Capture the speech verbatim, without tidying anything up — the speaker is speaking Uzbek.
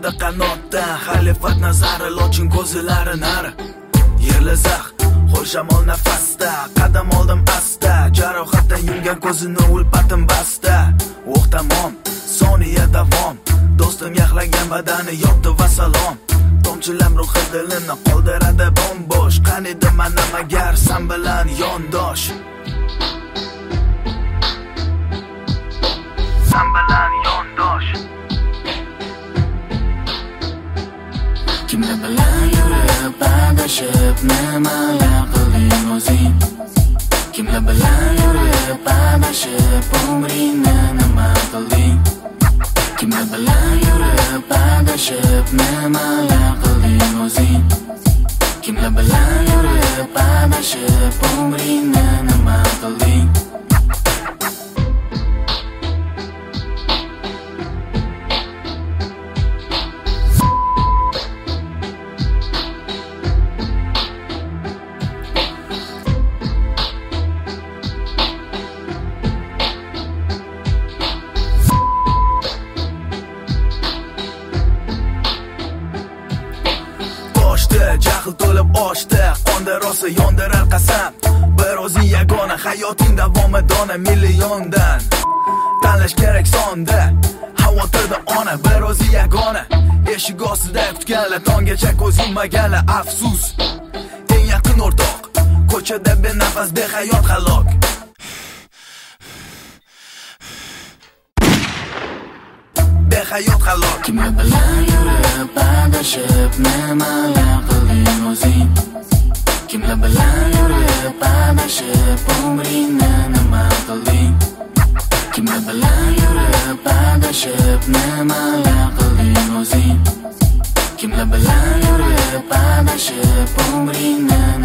qoldi qanotdan, xalifat nazari lochin ko'zlari nari. Yerli zax, ho'l shamol nafasda, qadam oldim asta, jarohatdan yumgan ko'zini ulpatim basta. O'q tamom, soniya davom, do'stim yaxlagan badani yotdi va salom. Tomchilam ruhi dilini qoldiradi bombosh, qanidi mana magar san bilan yondosh. San bilan yondosh. Kimlar bilan yurib adashib nimalar qilding o'zing? Kimlar bilan yurib adashib umringni nima qilding? Kimlar bilan yurib adashib nimalar qilding o'zing? Kimlar bilan yurib adashib umringni nima qilding? Jahl to'lib oshdi, qonda rosa yondirar qasam. Bir o'zing yagona, hayoting davomi dona milliondan. Tanlash kerak sonda, xavotirda ona, bir o'zing yagona. Eshik ostida kutganlar tonggacha ko'z yummaganlar afsus. Eng yaqin o'rtoq, ko'chada benafas behayot halok. Behayot halok. Kimlar bilan yurib adashib nimalar qilding o'zing? Kimlar bilan yurib adashib umringni nima qilding? Kimlar bilan yurib adashib nimalar qilding o'zing? Kimlar bilan yurib adashib umringni